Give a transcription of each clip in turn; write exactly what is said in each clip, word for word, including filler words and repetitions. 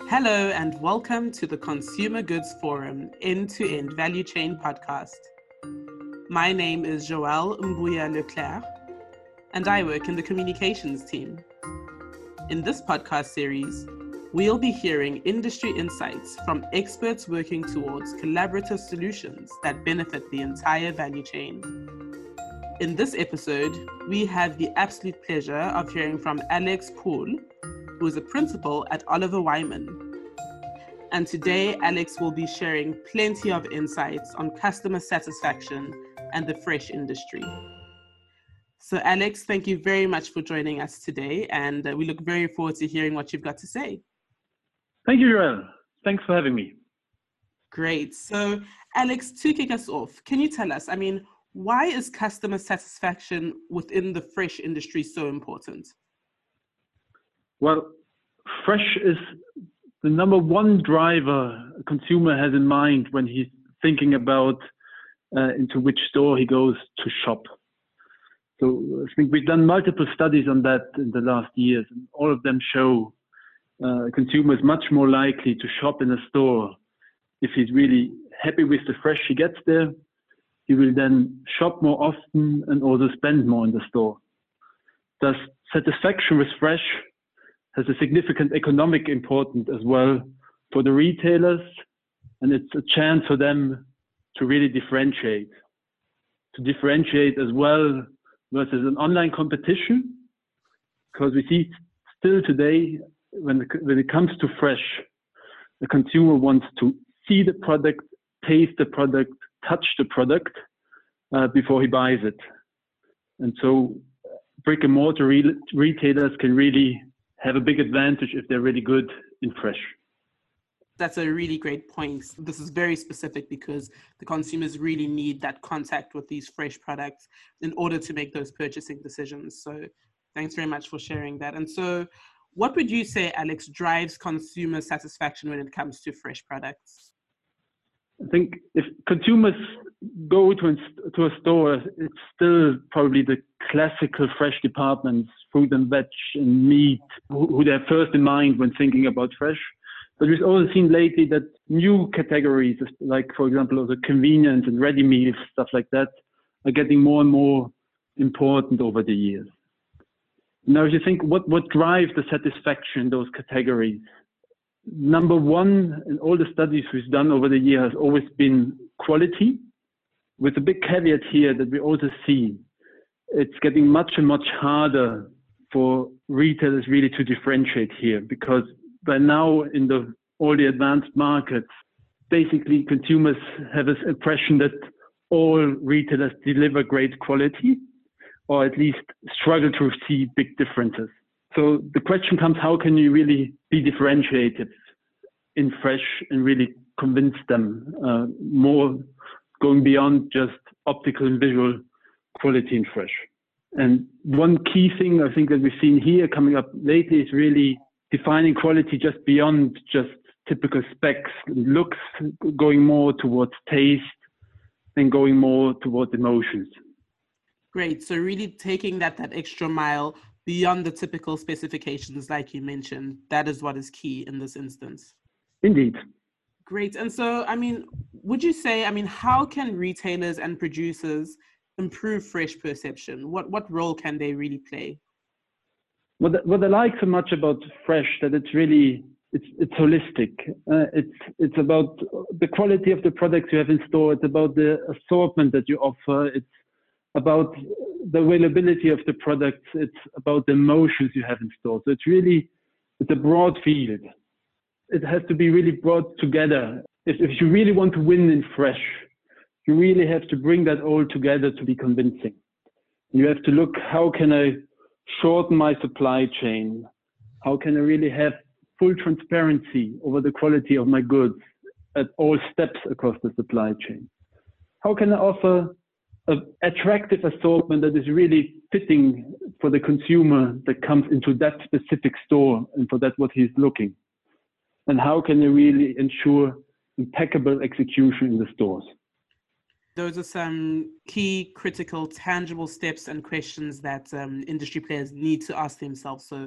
Hello and welcome to the Consumer Goods Forum End-to-End Value Chain podcast. My name is Joelle Mbuya Leclerc and I work in the communications team. In this podcast series, we'll be hearing industry insights from experts working towards collaborative solutions that benefit the entire value chain. In this episode, we have the absolute pleasure of hearing from Alex Poole, who is a principal at Oliver Wyman. And today, Alex will be sharing plenty of insights on customer satisfaction and the fresh industry. So Alex, thank you very much for joining us today, and uh, we look very forward to hearing what you've got to say. Thank you, Joelle. Thanks for having me. Great. So Alex, to kick us off, can you tell us, I mean, why is customer satisfaction within the fresh industry so important? Well, fresh is the number one driver a consumer has in mind when he's thinking about uh, into which store he goes to shop. So I think we've done multiple studies on that in the last years, and all of them show uh, a consumer is much more likely to shop in a store if he's really happy with the fresh he gets there. He will then shop more often and also spend more in the store. Thus, satisfaction with fresh has a significant economic importance as well for the retailers, and it's a chance for them to really differentiate. To differentiate as well versus an online competition, because we see still today, when, the, when it comes to fresh, the consumer wants to see the product, taste the product, touch the product uh, before he buys it. And so brick and mortar re- retailers can really have a big advantage if they're really good in fresh. That's a really great point. This is very specific because the consumers really need that contact with these fresh products in order to make those purchasing decisions. So thanks very much for sharing that. And so what would you say, Alex, drives consumer satisfaction when it comes to fresh products? I think if consumers go to, to a store, it's still probably the classical fresh departments, fruit and veg and meat, who, who they have first in mind when thinking about fresh. But we've also seen lately that new categories, like, for example, the convenience and ready meals, stuff like that, are getting more and more important over the years. Now, if you think what, what drives the satisfaction in those categories, number one, in all the studies we've done over the year has always been quality, with a big caveat here that we also see it's getting much and much harder for retailers really to differentiate here, because by now in the all the advanced markets, basically consumers have this impression that all retailers deliver great quality, or at least struggle to see big differences. So the question comes, how can you really be differentiated in fresh and really convince them uh, more, going beyond just optical and visual quality in fresh? And one key thing I think that we've seen here coming up lately is really defining quality just beyond just typical specs, looks, going more towards taste and going more towards emotions. Great. So really taking that, that extra mile beyond the typical specifications, like you mentioned, that is what is key in this instance. Indeed. Great. And so, I mean, would you say, I mean, how can retailers and producers improve fresh perception? What what role can they really play? What, what I like so much about fresh, that it's really, it's it's holistic. Uh, it's it's about the quality of the products you have in store. It's about the assortment that you offer. It's about the availability of the products. It's about the emotions you have in store. So it's really, it's a broad field. It has to be really brought together. If, if you really want to win in fresh, you really have to bring that all together to be convincing. You have to look, how can I shorten my supply chain? How can I really have full transparency over the quality of my goods at all steps across the supply chain? How can I offer an attractive assortment that is really fitting for the consumer that comes into that specific store and for that what he's looking? And how can I really ensure impeccable execution in the stores? Those are some key, critical, tangible steps and questions that um, industry players need to ask themselves. So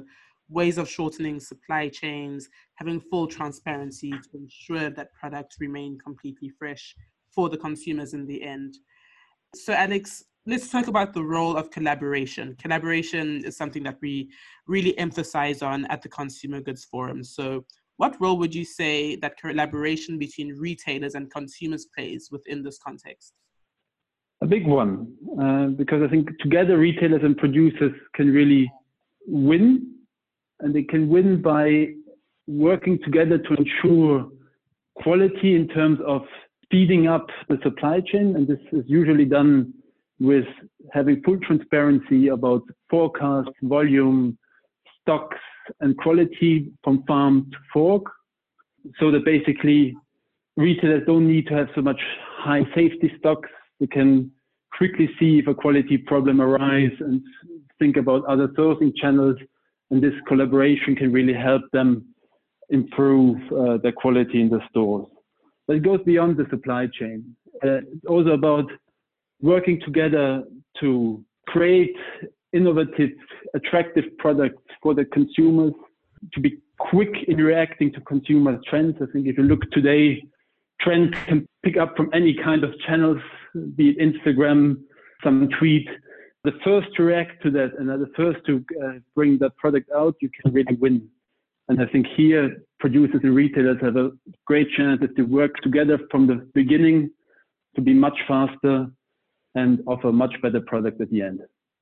ways of shortening supply chains, having full transparency to ensure that products remain completely fresh for the consumers in the end. So Alex, let's talk about the role of collaboration. Collaboration is something that we really emphasize on at the Consumer Goods Forum. So what role would you say that collaboration between retailers and consumers plays within this context? A big one, uh, because I think together retailers and producers can really win, and they can win by working together to ensure quality in terms of speeding up the supply chain. And this is usually done with having full transparency about forecast, volume, stocks, and quality from farm to fork, so that basically retailers don't need to have so much high safety stocks. They can quickly see if a quality problem arises and think about other sourcing channels, and this collaboration can really help them improve uh, their quality in the stores. But it goes beyond the supply chain. Uh, it's also about working together to create innovative, attractive products for the consumers, to be quick in reacting to consumer trends. I think if you look today, trends can pick up from any kind of channels, be it Instagram, some tweet. The first to react to that and the first to uh, bring that product out, you can really win. And I think here, producers and retailers have a great chance to work together from the beginning to be much faster and offer a much better product at the end.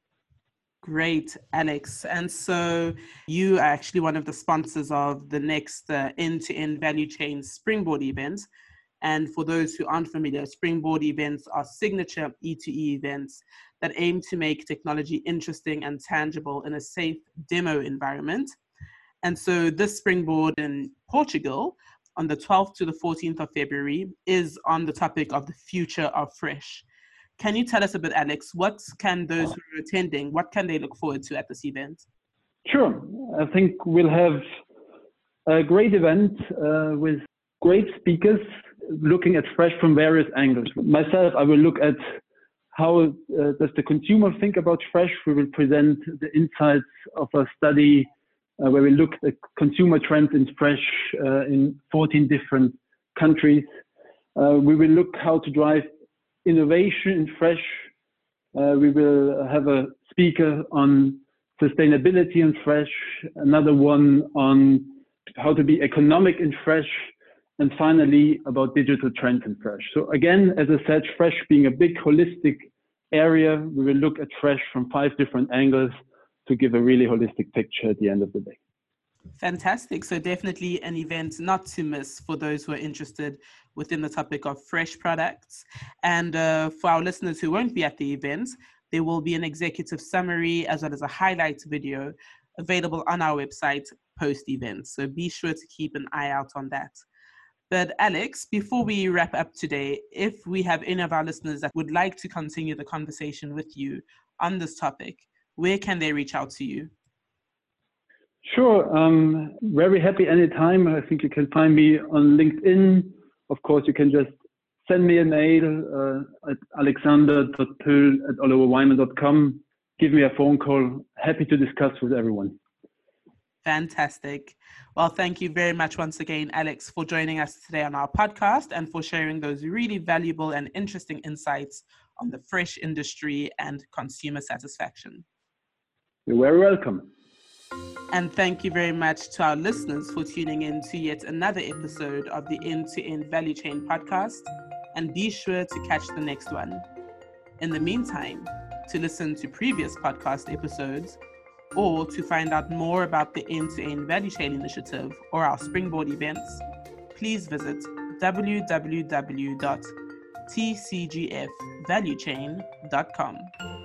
Great, Alex. And so you are actually one of the sponsors of the next uh, end-to-end value chain Springboard event. And for those who aren't familiar, Springboard events are signature E two E events that aim to make technology interesting and tangible in a safe demo environment. And so this Springboard in Portugal on the twelfth to the fourteenth of February is on the topic of the future of fresh. Can you tell us a bit, Alex, what can those who are attending, what can they look forward to at this event? Sure. I think we'll have a great event uh, with great speakers looking at fresh from various angles. Myself, I will look at how uh, does the consumer think about fresh. We will present the insights of a study uh, where we looked at consumer trends in fresh uh, in fourteen different countries. Uh, we will look how to drive innovation in fresh. Uh, we will have a speaker on sustainability in fresh, another one on how to be economic in fresh, and finally about digital trends in fresh. So again, as I said, fresh being a big holistic area, we will look at fresh from five different angles to give a really holistic picture at the end of the day. Fantastic. So definitely an event not to miss for those who are interested within the topic of fresh products. And uh, for our listeners who won't be at the event, there will be an executive summary as well as a highlights video available on our website post-event. So be sure to keep an eye out on that. But Alex, before we wrap up today, if we have any of our listeners that would like to continue the conversation with you on this topic, where can they reach out to you? Sure. Um, very happy anytime. I think you can find me on LinkedIn. Of course, you can just send me a mail uh, at alexander dot pöhl at oliver wyman dot com. Give me a phone call. Happy to discuss with everyone. Fantastic. Well, thank you very much once again, Alex, for joining us today on our podcast and for sharing those really valuable and interesting insights on the fresh industry and consumer satisfaction. You're very welcome. And thank you very much to our listeners for tuning in to yet another episode of the End-to-End Value Chain podcast. And be sure to catch the next one. In the meantime, to listen to previous podcast episodes or to find out more about the End-to-End Value Chain Initiative or our Springboard events, please visit w w w dot t c g f value chain dot com.